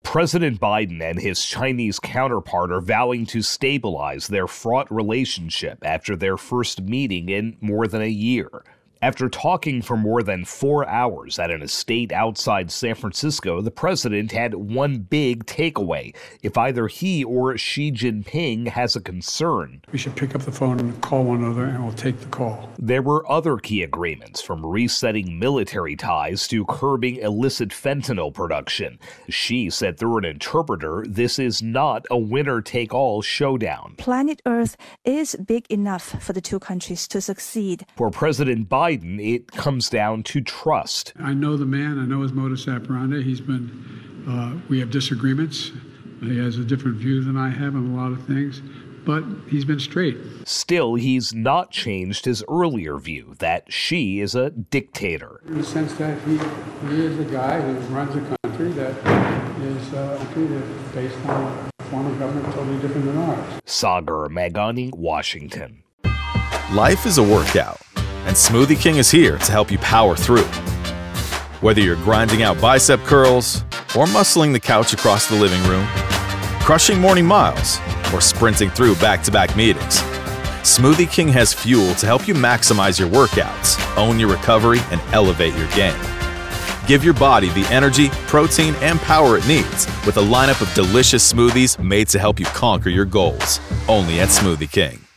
President Biden and his Chinese counterpart are vowing to stabilize their fraught relationship after their first meeting in more than a year. After talking for more than 4 hours at an estate outside San Francisco, the president had one big takeaway. If either he or Xi Jinping has a concern, we should pick up the phone and call one another, and we'll take the call. There were other key agreements, from resetting military ties to curbing illicit fentanyl production. Xi said through an interpreter, this is not a winner-take-all showdown. Planet Earth is big enough for the two countries to succeed. For President Biden, it comes down to trust. I know the man. I know his modus operandi. We have disagreements. He has a different view than I have on a lot of things, but he's been straight. Still, he's not changed his earlier view that Xi is a dictator. In the sense that he is a guy who runs a country that is a country that's based on a form of government totally different than ours. Sagar Meghani, Washington. Life is a workout, and Smoothie King is here to help you power through. Whether you're grinding out bicep curls or muscling the couch across the living room, crushing morning miles, or sprinting through back-to-back meetings, Smoothie King has fuel to help you maximize your workouts, own your recovery, and elevate your game. Give your body the energy, protein, and power it needs with a lineup of delicious smoothies made to help you conquer your goals. Only at Smoothie King.